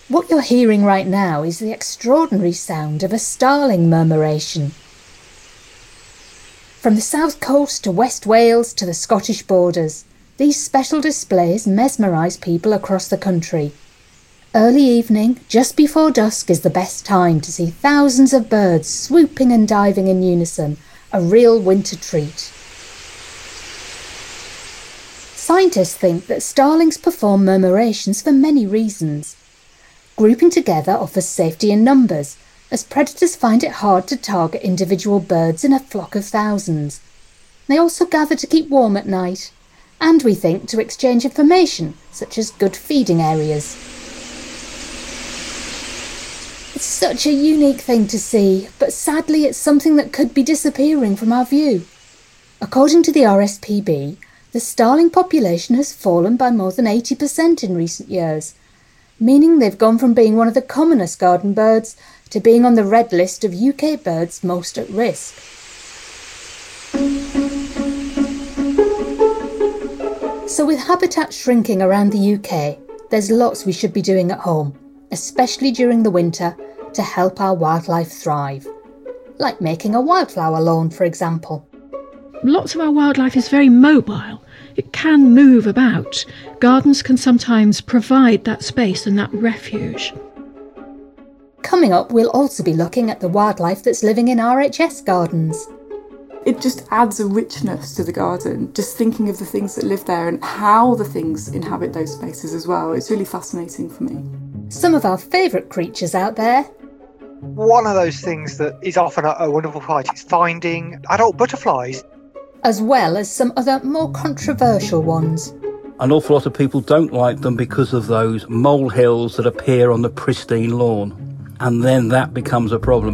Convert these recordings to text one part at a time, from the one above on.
What you're hearing right now is the extraordinary sound of a starling murmuration. From the south coast to West Wales to the Scottish borders, these special displays mesmerise people across the country. Early evening, just before dusk, is the best time to see thousands of birds swooping and diving in unison, a real winter treat. Scientists think that starlings perform murmurations for many reasons. Grouping together offers safety in numbers, as predators find it hard to target individual birds in a flock of thousands. They also gather to keep warm at night, and we think to exchange information, such as good feeding areas. It's such a unique thing to see, but sadly it's something that could be disappearing from our view. According to the RSPB, the starling population has fallen by more than 80% in recent years, meaning they've gone from being one of the commonest garden birds to being on the red list of UK birds most at risk. So with habitat shrinking around the UK, there's lots we should be doing at home, especially during the winter, to help our wildlife thrive. Like making a wildflower lawn, for example. Lots of our wildlife is very mobile. It can move about. Gardens can sometimes provide that space and that refuge. Coming up, we'll also be looking at the wildlife that's living in RHS gardens. It just adds a richness to the garden, just thinking of the things that live there and how the things inhabit those spaces as well. It's really fascinating for me. Some of our favourite creatures out there. One of those things that is often a wonderful fight is finding adult butterflies. As well as some other more controversial ones. An awful lot of people don't like them because of those molehills that appear on the pristine lawn. And then that becomes a problem.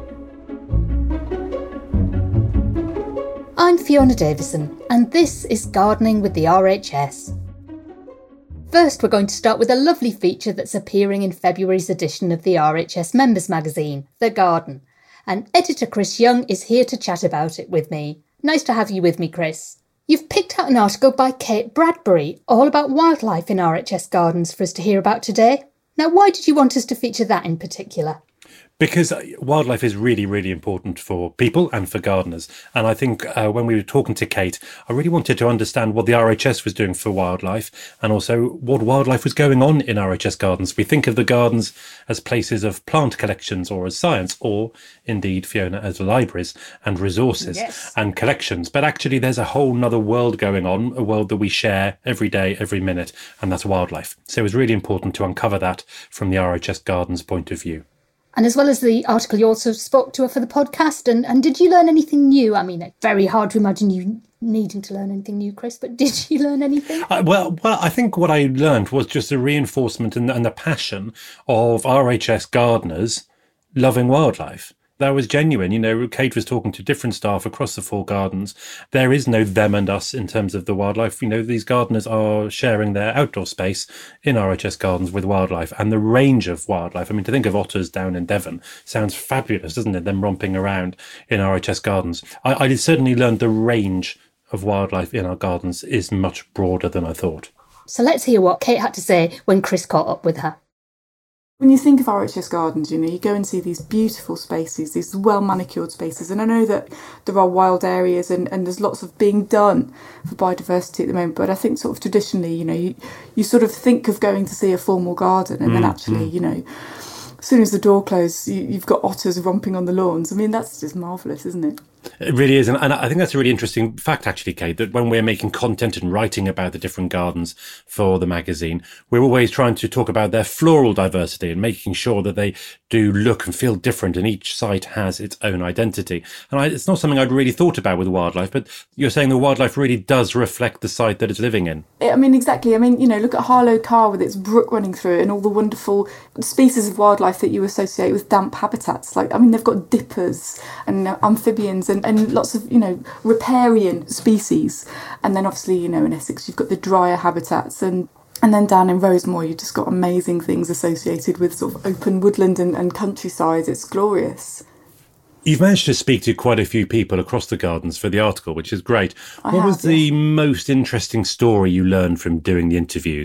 I'm Fiona Davison, and this is Gardening with the RHS. First, we're going to start with a lovely feature that's appearing in February's edition of the RHS Members Magazine, The Garden. And editor Chris Young is here to chat about it with me. Nice to have you with me, Chris. You've picked out an article by Kate Bradbury all about wildlife in RHS gardens for us to hear about today. Now, why did you want us to feature that in particular? Because wildlife is really, really important for people and for gardeners. And I think when we were talking to Kate, I really wanted to understand what the RHS was doing for wildlife and also what wildlife was going on in RHS gardens. We think of the gardens as places of plant collections or as science, or indeed, Fiona, as libraries and resources and collections. But actually, there's a whole nother world going on, a world that we share every day, every minute, and that's wildlife. So it was really important to uncover that from the RHS gardens point of view. And as well as the article, you also spoke to her for the podcast. And did you learn anything new? I mean, it's very hard to imagine you needing to learn anything new, Chris, but did you learn anything? Well, I think what I learned was just a reinforcement and the passion of RHS gardeners loving wildlife. That was genuine. You know, Kate was talking to different staff across the 4 gardens. There is no them and us in terms of the wildlife. You know, these gardeners are sharing their outdoor space in RHS gardens with wildlife and the range of wildlife. I mean, to think of otters down in Devon sounds fabulous, doesn't it? Them romping around in RHS gardens. I certainly learned the range of wildlife in our gardens is much broader than I thought. So let's hear what Kate had to say when Chris caught up with her. When you think of RHS gardens, you know, you go and see these beautiful spaces, these well-manicured spaces. And I know that there are wild areas and there's lots of being done for biodiversity at the moment. But I think sort of traditionally, you know, you sort of think of going to see a formal garden and then actually, you know, as soon as the door closes, you've got otters romping on the lawns. I mean, that's just marvellous, isn't it? It really is. And I think that's a really interesting fact, actually, Kate, that when we're making content and writing about the different gardens for the magazine, we're always trying to talk about their floral diversity and making sure that they do look and feel different and each site has its own identity. And it's not something I'd really thought about with wildlife, but you're saying the wildlife really does reflect the site that it's living in. I mean, exactly. I mean, you know, look at Harlow Carr with its brook running through it and all the wonderful species of wildlife that you associate with damp habitats. Like, I mean, they've got dippers and amphibians and lots of, you know, riparian species. And then obviously, you know, in Essex, you've got the drier habitats and then down in Rosemore, you've just got amazing things associated with sort of open woodland and countryside. It's glorious. You've managed to speak to quite a few people across the gardens for the article, which is great. What was the most interesting story you learned from doing the interviews?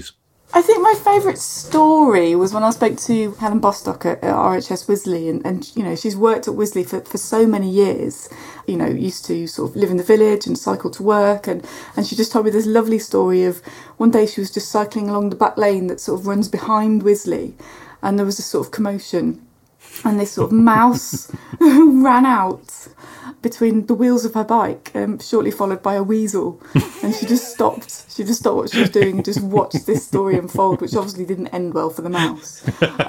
I think my favourite story was when I spoke to Helen Bostock at RHS Wisley, and you know, she's worked at Wisley for so many years, you know, used to sort of live in the village and cycle to work, and she just told me this lovely story of one day she was just cycling along the back lane that sort of runs behind Wisley, and there was a sort of commotion, and this sort of mouse ran out between the wheels of her bike, shortly followed by a weasel, and she just stopped what she was doing and just watched this story unfold, which obviously didn't end well for the mouse.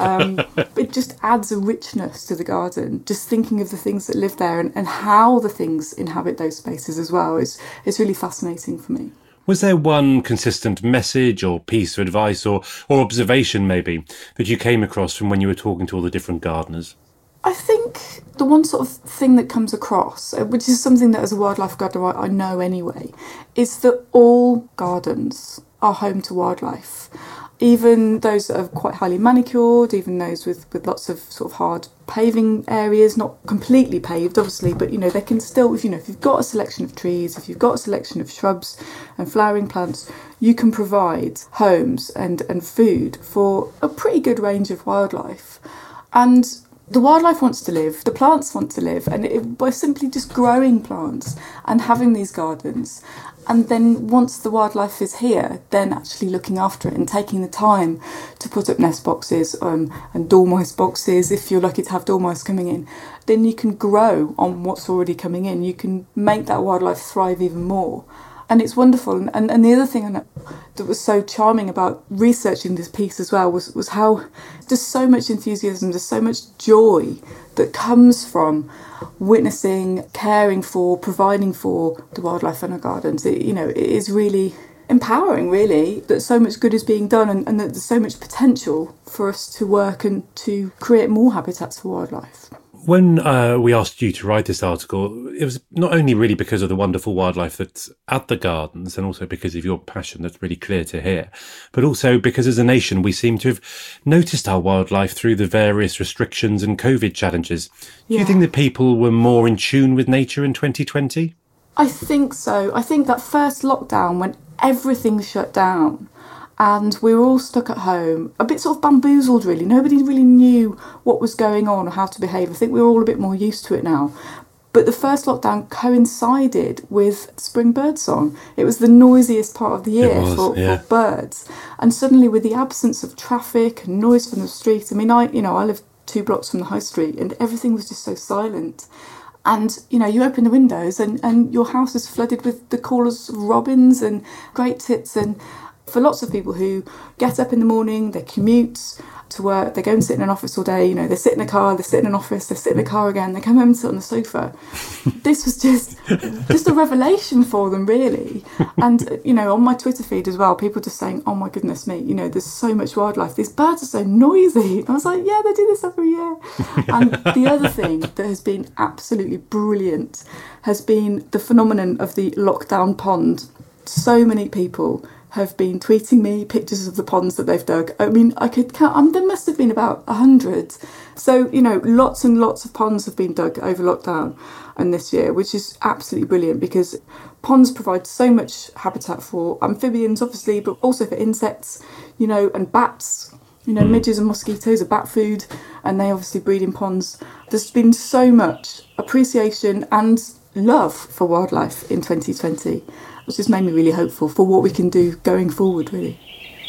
It just adds a richness to the garden, just thinking of the things that live there and how the things inhabit those spaces as well. It's really fascinating for me. Was there one consistent message or piece of advice or observation maybe that you came across from when you were talking to all the different gardeners? I think the one sort of thing that comes across, which is something that as a wildlife gardener I know anyway, is that all gardens are home to wildlife. Even those that are quite highly manicured, even those with lots of sort of hard paving areas, not completely paved obviously, but you know, they can still, if you've got a selection of trees, if you've got a selection of shrubs and flowering plants, you can provide homes and food for a pretty good range of wildlife. And the wildlife wants to live, the plants want to live, and by simply just growing plants and having these gardens, and then once the wildlife is here, then actually looking after it and taking the time to put up nest boxes and dormice boxes, if you're lucky to have dormice coming in, then you can grow on what's already coming in. You can make that wildlife thrive even more. And it's wonderful. And the other thing that was so charming about researching this piece as well was how there's so much enthusiasm, there's so much joy that comes from witnessing, caring for, providing for the wildlife in our gardens. It is really empowering, really, that so much good is being done and that there's so much potential for us to work and to create more habitats for wildlife. When we asked you to write this article, it was not only really because of the wonderful wildlife that's at the gardens and also because of your passion that's really clear to hear, but also because as a nation we seem to have noticed our wildlife through the various restrictions and COVID challenges. Do you think that people were more in tune with nature in 2020? I think so. I think that first lockdown when everything shut down, and we were all stuck at home, a bit sort of bamboozled really. Nobody really knew what was going on or how to behave. I think we were all a bit more used to it now. But the first lockdown coincided with spring bird song. It was the noisiest part of the year for birds. And suddenly with the absence of traffic and noise from the street, I mean, I live 2 blocks from the high street and everything was just so silent. And, you open the windows and your house is flooded with the callers of robins and great tits. And for lots of people who get up in the morning, they commute to work, they go and sit in an office all day, they sit in a car, they sit in an office, they sit in a car again, they come home and sit on the sofa. This was just a revelation for them, really. And, on my Twitter feed as well, people just saying, oh my goodness me, there's so much wildlife. These birds are so noisy. And I was like, yeah, they do this every year. And the other thing that has been absolutely brilliant has been the phenomenon of the lockdown pond. So many people have been tweeting me pictures of the ponds that they've dug. I mean, I could count, there must have been about 100. So, lots and lots of ponds have been dug over lockdown and this year, which is absolutely brilliant because ponds provide so much habitat for amphibians, obviously, but also for insects, and bats. Midges and mosquitoes are bat food and they obviously breed in ponds. There's been so much appreciation and love for wildlife in 2020. Which has made me really hopeful for what we can do going forward, really.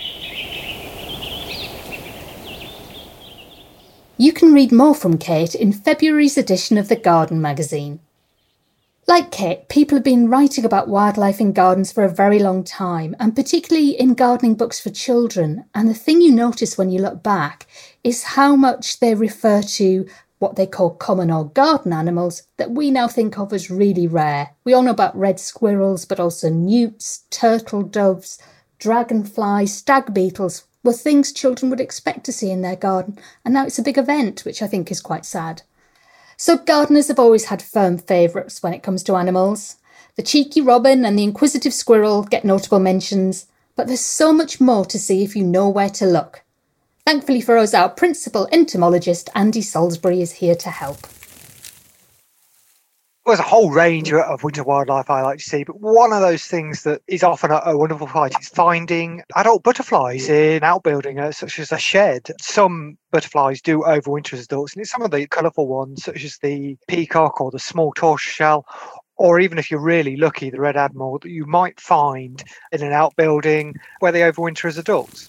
You can read more from Kate in February's edition of The Garden magazine. Like Kate, people have been writing about wildlife in gardens for a very long time, and particularly in gardening books for children. And the thing you notice when you look back is how much they refer to what they call common or garden animals that we now think of as really rare. We all know about red squirrels, but also newts, turtle doves, dragonflies, stag beetles were things children would expect to see in their garden, and now it's a big event, which I think is quite sad. So gardeners have always had firm favourites when it comes to animals. The cheeky robin and the inquisitive squirrel get notable mentions, but there's so much more to see if you know where to look. Thankfully for us, our principal entomologist, Andy Salisbury, is here to help. There's a whole range of winter wildlife I like to see, but one of those things that is often a wonderful fight is finding adult butterflies in outbuilding, such as a shed. Some butterflies do overwinter as adults, and it's some of the colourful ones, such as the peacock or the small tortoiseshell, or even if you're really lucky, the red admiral, that you might find in an outbuilding where they overwinter as adults.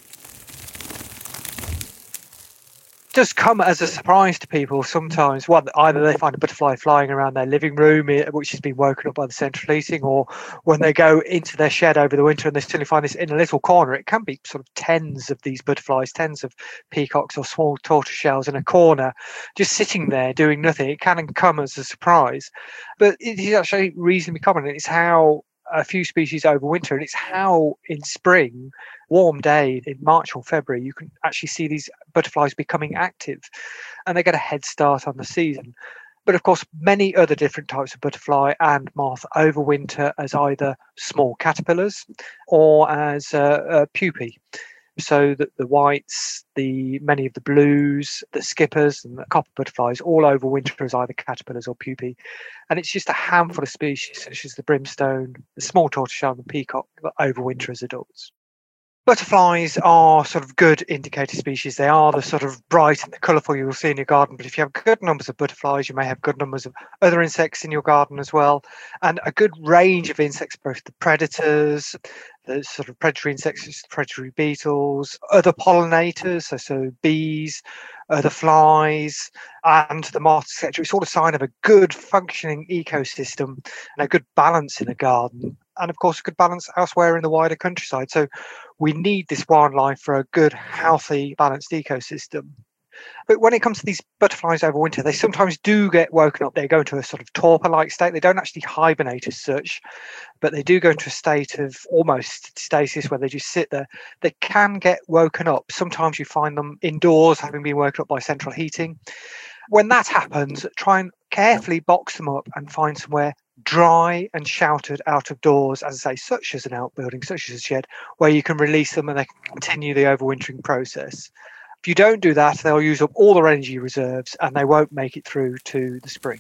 Does come as a surprise to people sometimes. One, either they find a butterfly flying around their living room, which has been woken up by the central heating, or when they go into their shed over the winter and they suddenly find this in a little corner. It can be sort of tens of these butterflies, tens of peacocks or small tortoiseshells in a corner, just sitting there doing nothing. It can come as a surprise, but it is actually reasonably common. It's how a few species overwinter, and it's how in spring, warm day in March or February, you can actually see these butterflies becoming active, and they get a head start on the season. But of course, many other different types of butterfly and moth overwinter as either small caterpillars or as pupae. So that the whites, many of the blues, the skippers and the copper butterflies all overwinter as either caterpillars or pupae. And it's just a handful of species, such as the brimstone, the small tortoiseshell and the peacock, that overwinter as adults. Butterflies are sort of good indicator species. They are the sort of bright and the colourful you will see in your garden. But if you have good numbers of butterflies, you may have good numbers of other insects in your garden as well. And a good range of insects, both the predators, the sort of predatory insects, predatory beetles, other pollinators, so bees, other flies, and the moths, etc. It's all a sign of a good functioning ecosystem and a good balance in the garden. And of course, a good balance elsewhere in the wider countryside. So we need this wildlife for a good, healthy, balanced ecosystem. But when it comes to these butterflies over winter, they sometimes do get woken up. They go into a sort of torpor-like state. They don't actually hibernate as such, but they do go into a state of almost stasis where they just sit there. They can get woken up. Sometimes you find them indoors, having been woken up by central heating. When that happens, try and carefully box them up and find somewhere dry and sheltered out of doors, as I say, such as an outbuilding, such as a shed, where you can release them and they can continue the overwintering process. If you don't do that, they'll use up all their energy reserves and they won't make it through to the spring.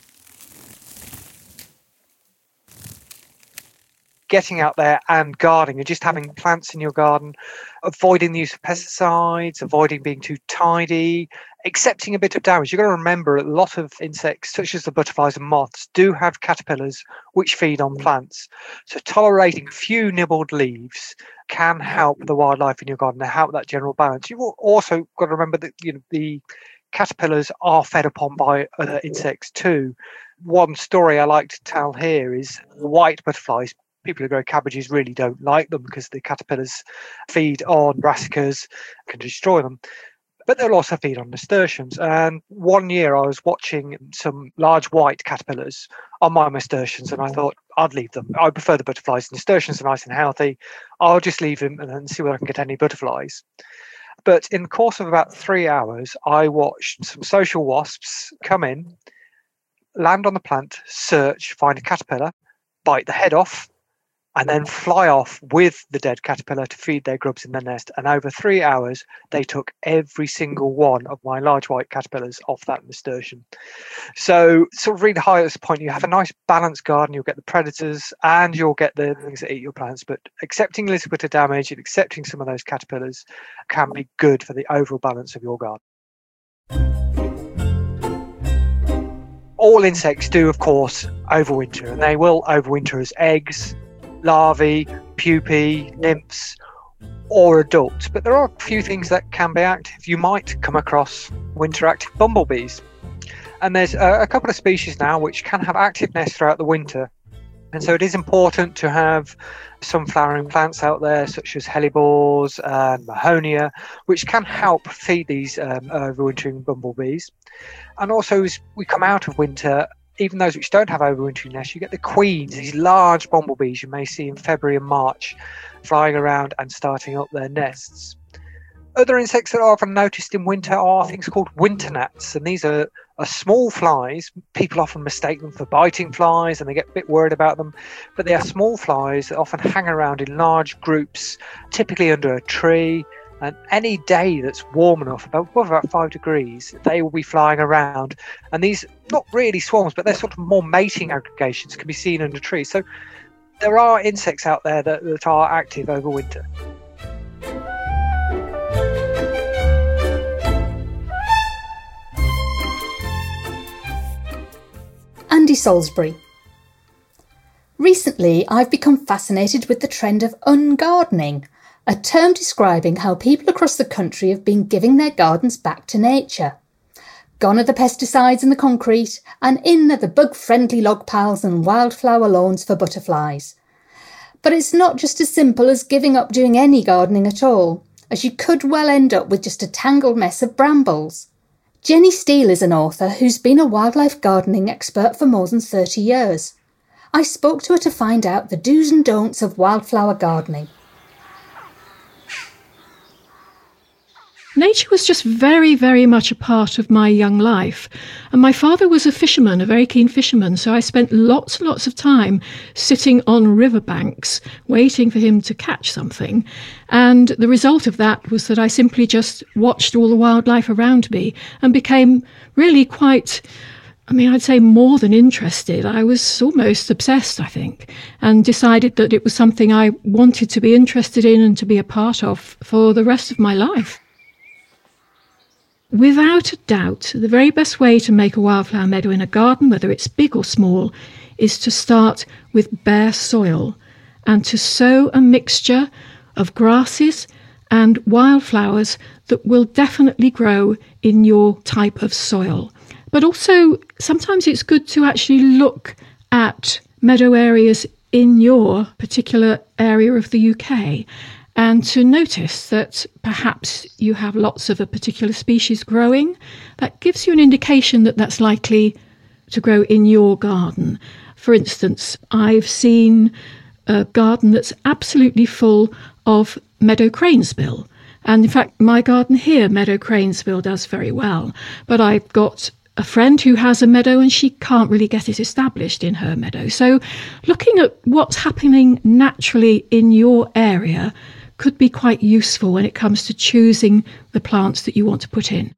Getting out there and gardening and just having plants in your garden, avoiding the use of pesticides, avoiding being too tidy, accepting a bit of damage. You've got to remember a lot of insects, such as the butterflies and moths, do have caterpillars which feed on plants. So tolerating few nibbled leaves can help the wildlife in your garden and help that general balance. You've also got to remember that the caterpillars are fed upon by other insects too. One story I like to tell here is the white butterflies. People who grow cabbages really don't like them because the caterpillars feed on brassicas, can destroy them. But they'll also feed on nasturtiums. And one year I was watching some large white caterpillars on my nasturtiums and I thought I'd leave them. I prefer the butterflies. Nasturtiums are nice and healthy. I'll just leave them and then see whether I can get any butterflies. But in the course of about 3 hours, I watched some social wasps come in, land on the plant, search, find a caterpillar, bite the head off, and then fly off with the dead caterpillar to feed their grubs in their nest. And over 3 hours, they took every single one of my large white caterpillars off that nasturtium. So sort of really high at this point, you have a nice balanced garden, you'll get the predators and you'll get the things that eat your plants. But accepting a little bit of damage and accepting some of those caterpillars can be good for the overall balance of your garden. All insects do, of course, overwinter, and they will overwinter as eggs, larvae, pupae, nymphs, or adults. But there are a few things that can be active. You might come across winter active bumblebees. And there's a couple of species now which can have active nests throughout the winter. And so it is important to have some flowering plants out there, such as hellebores and mahonia, which can help feed these overwintering bumblebees. And also, as we come out of winter, even those which don't have overwintering nests, you get the queens, these large bumblebees you may see in February and March, flying around and starting up their nests. Other insects that are often noticed in winter are things called winter gnats, and these are small flies. People often mistake them for biting flies and they get a bit worried about them, but they are small flies that often hang around in large groups, typically under a tree. And any day that's warm enough, about 5 degrees, they will be flying around. And these, not really swarms, but they're sort of more mating aggregations, can be seen under trees. So there are insects out there that are active over winter. Andy Salisbury. Recently, I've become fascinated with the trend of ungardening, a term describing how people across the country have been giving their gardens back to nature. Gone are the pesticides and the concrete, and in are the bug-friendly log piles and wildflower lawns for butterflies. But it's not just as simple as giving up doing any gardening at all, as you could well end up with just a tangled mess of brambles. Jenny Steele is an author who's been a wildlife gardening expert for more than 30 years. I spoke to her to find out the do's and don'ts of wildflower gardening. Nature was just very, very much a part of my young life. And my father was a fisherman, a very keen fisherman, so I spent lots and lots of time sitting on riverbanks waiting for him to catch something. And the result of that was that I simply just watched all the wildlife around me and became really quite, I'd say more than interested. I was almost obsessed, I think, and decided that it was something I wanted to be interested in and to be a part of for the rest of my life. Without a doubt, the very best way to make a wildflower meadow in a garden, whether it's big or small, is to start with bare soil and to sow a mixture of grasses and wildflowers that will definitely grow in your type of soil. But also, sometimes it's good to actually look at meadow areas in your particular area of the UK and to notice that perhaps you have lots of a particular species growing. That gives you an indication that that's likely to grow in your garden. For instance, I've seen a garden that's absolutely full of meadow cranesbill. And in fact, my garden here, meadow cranesbill, does very well. But I've got a friend who has a meadow and she can't really get it established in her meadow. So looking at what's happening naturally in your area could be quite useful when it comes to choosing the plants that you want to put in.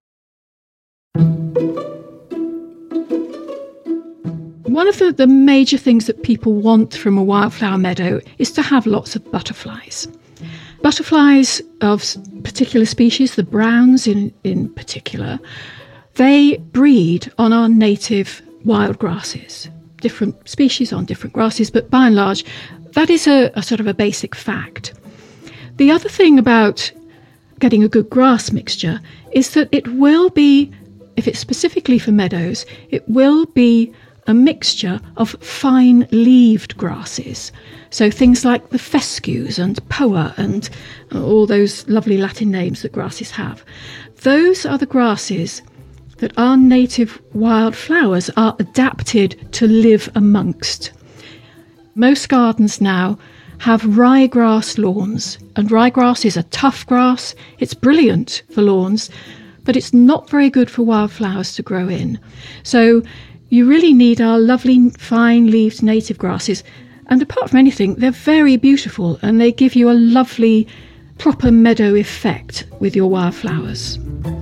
One of the major things that people want from a wildflower meadow is to have lots of butterflies. Butterflies of particular species, the browns in particular, they breed on our native wild grasses. Different species on different grasses, but by and large, that is a sort of a basic fact. The other thing about getting a good grass mixture is that it will be, if it's specifically for meadows, it will be a mixture of fine-leaved grasses. So things like the fescues and poa and all those lovely Latin names that grasses have. Those are the grasses that our native wildflowers are adapted to live amongst. Most gardens now have ryegrass lawns, and ryegrass is a tough grass. It's brilliant for lawns, but it's not very good for wildflowers to grow in. So you really need our lovely fine-leaved native grasses, and apart from anything, they're very beautiful and they give you a lovely proper meadow effect with your wildflowers.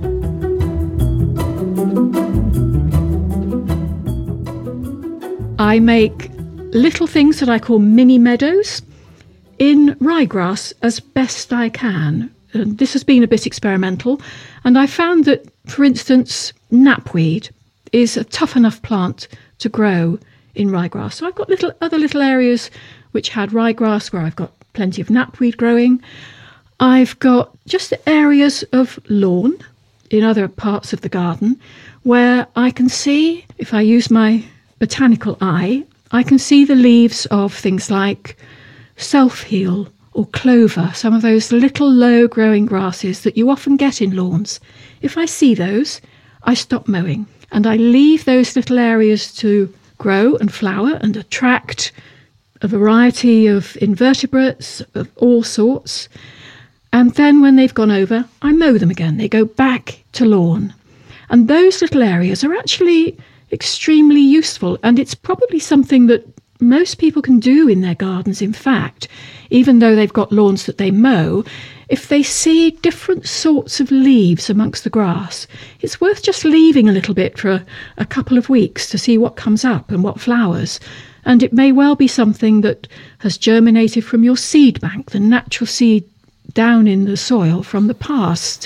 I make little things that I call mini meadows in ryegrass as best I can. And this has been a bit experimental, and I found that, for instance, knapweed is a tough enough plant to grow in ryegrass. So I've got other little areas which had ryegrass where I've got plenty of knapweed growing. I've got just areas of lawn in other parts of the garden where I can see, if I use my botanical eye, I can see the leaves of things like self-heal or clover, some of those little low-growing grasses that you often get in lawns. If I see those, I stop mowing and I leave those little areas to grow and flower and attract a variety of invertebrates of all sorts. And then when they've gone over, I mow them again. They go back to lawn. And those little areas are actually extremely useful, and it's probably something that most people can do in their gardens, in fact, even though they've got lawns that they mow, if they see different sorts of leaves amongst the grass, it's worth just leaving a little bit for a couple of weeks to see what comes up and what flowers. And it may well be something that has germinated from your seed bank, the natural seed down in the soil from the past.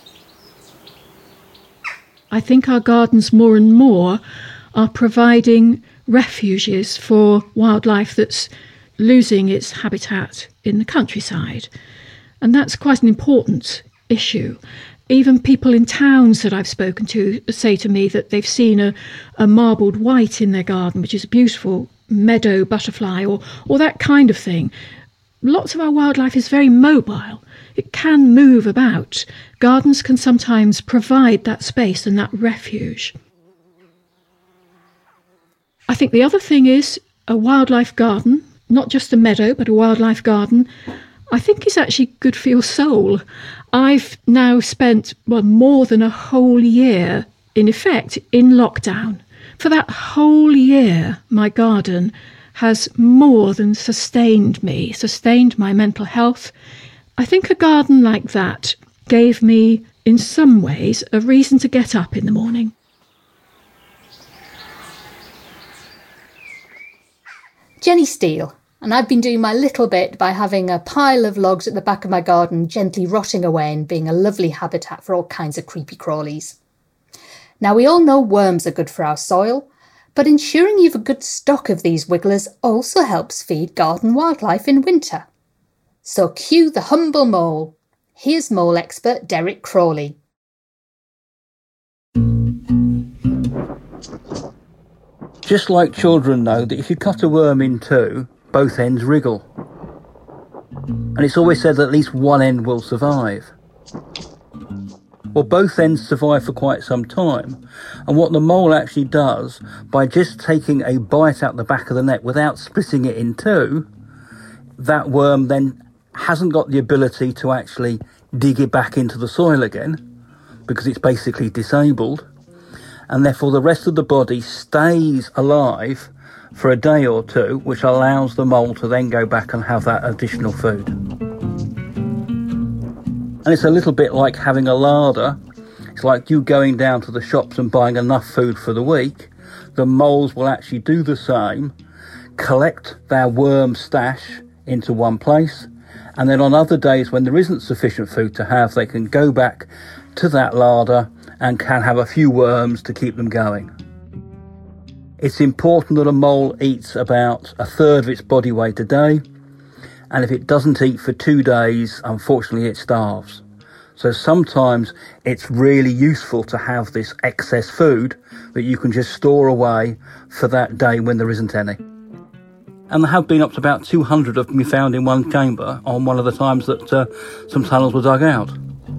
I think our gardens more and more are providing refuges for wildlife that's losing its habitat in the countryside. And that's quite an important issue. Even people in towns that I've spoken to say to me that they've seen a marbled white in their garden, which is a beautiful meadow butterfly or that kind of thing. Lots of our wildlife is very mobile. It can move about. Gardens can sometimes provide that space and that refuge. I think the other thing is a wildlife garden, not just a meadow, but a wildlife garden, I think is actually good for your soul. I've now spent more than a whole year, in effect, in lockdown. For that whole year, my garden has more than sustained me, sustained my mental health. I think a garden like that gave me, in some ways, a reason to get up in the morning. Jenny Steele, and I've been doing my little bit by having a pile of logs at the back of my garden gently rotting away and being a lovely habitat for all kinds of creepy crawlies. Now, we all know worms are good for our soil, but ensuring you've a good stock of these wigglers also helps feed garden wildlife in winter. So cue the humble mole. Here's mole expert Derek Crawley. Just like children know that if you cut a worm in two, both ends wriggle. And it's always said that at least one end will survive. Well, both ends survive for quite some time. And what the mole actually does, by just taking a bite out the back of the neck without splitting it in two, that worm then hasn't got the ability to actually dig it back into the soil again, because it's basically disabled. And therefore the rest of the body stays alive for a day or two, which allows the mole to then go back and have that additional food. And it's a little bit like having a larder. It's like you going down to the shops and buying enough food for the week. The moles will actually do the same, collect their worm stash into one place, and then on other days when there isn't sufficient food to have, they can go back to that larder and can have a few worms to keep them going. It's important that a mole eats about a third of its body weight a day, and if it doesn't eat for 2 days, unfortunately it starves. So sometimes it's really useful to have this excess food that you can just store away for that day when there isn't any. And there have been up to about 200 of them found in one chamber on one of the times that some tunnels were dug out.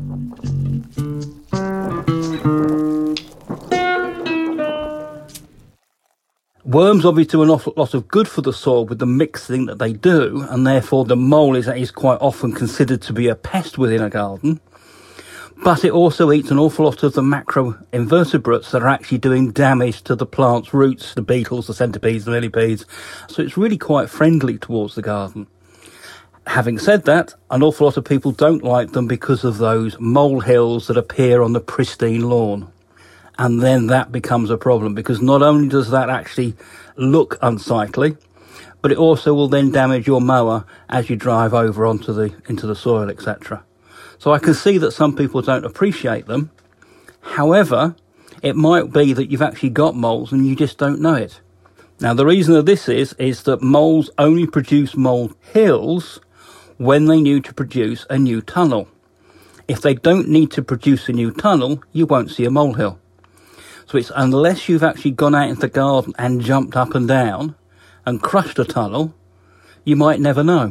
Worms obviously do an awful lot of good for the soil with the mixing that they do, and therefore the mole is quite often considered to be a pest within a garden. But it also eats an awful lot of the macroinvertebrates that are actually doing damage to the plant's roots, the beetles, the centipedes, the millipedes. So it's really quite friendly towards the garden. Having said that, an awful lot of people don't like them because of those molehills that appear on the pristine lawn. And then that becomes a problem, because not only does that actually look unsightly, but it also will then damage your mower as you drive over into the soil, etc. So I can see that some people don't appreciate them. However, it might be that you've actually got moles and you just don't know it. Now, the reason of this is that moles only produce mole hills when they need to produce a new tunnel. If they don't need to produce a new tunnel, you won't see a molehill. So it's unless you've actually gone out into the garden and jumped up and down and crushed a tunnel, you might never know.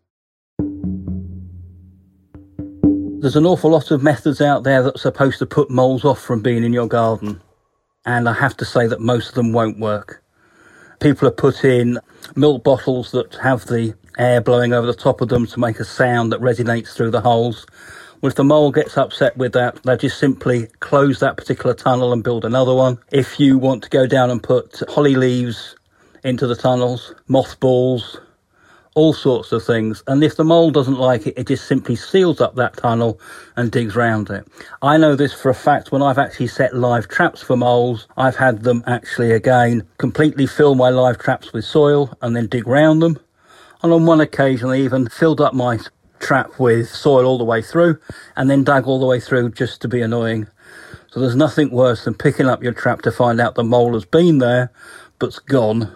There's an awful lot of methods out there that are supposed to put moles off from being in your garden. And I have to say that most of them won't work. People have put in milk bottles that have the air blowing over the top of them to make a sound that resonates through the holes. Well, if the mole gets upset with that, they just simply close that particular tunnel and build another one. If you want to go down and put holly leaves into the tunnels, mothballs, all sorts of things. And if the mole doesn't like it, it just simply seals up that tunnel and digs round it. I know this for a fact. When I've actually set live traps for moles, I've had them actually, again, completely fill my live traps with soil and then dig round them. And on one occasion, I even filled up my trap with soil all the way through and then dug all the way through just to be annoying. So there's nothing worse than picking up your trap to find out the mole has been there but's gone.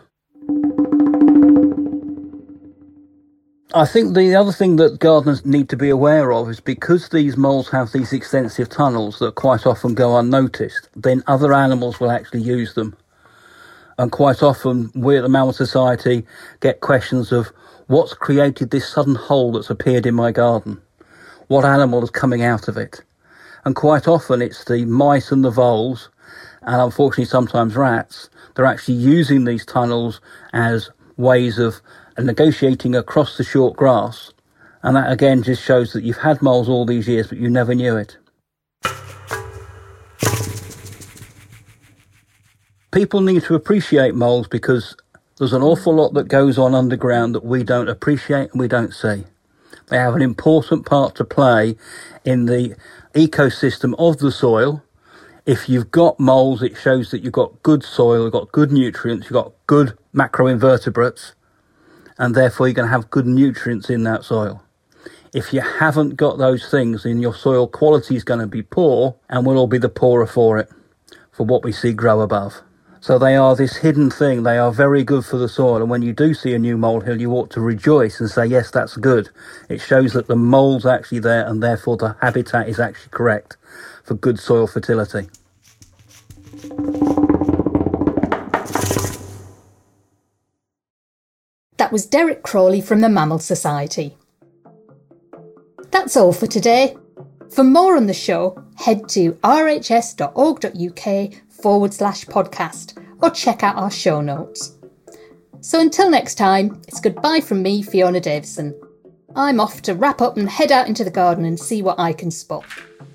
I think the other thing that gardeners need to be aware of is because these moles have these extensive tunnels that quite often go unnoticed, then other animals will actually use them. And quite often we at the Mammal Society get questions of what's created this sudden hole that's appeared in my garden? What animal is coming out of it? And quite often it's the mice and the voles, and unfortunately sometimes rats. They're actually using these tunnels as ways of negotiating across the short grass, and that again just shows that you've had moles all these years but you never knew it. People need to appreciate moles because there's an awful lot that goes on underground that we don't appreciate and we don't see. They have an important part to play in the ecosystem of the soil. If you've got moles, it shows that you've got good soil, you've got good nutrients, you've got good macroinvertebrates, and therefore you're going to have good nutrients in that soil. If you haven't got those things, then your soil quality is going to be poor, and we'll all be the poorer for it, for what we see grow above. So they are this hidden thing. They are very good for the soil, and when you do see a new molehill, you ought to rejoice and say, yes, that's good. It shows that the mole's actually there, and therefore the habitat is actually correct for good soil fertility. That was Derek Crawley from the Mammal Society. That's all for today. For more on the show, head to rhs.org.uk/podcast or check out our show notes. So until next time, it's goodbye from me, Fiona Davison. I'm off to wrap up and head out into the garden and see what I can spot.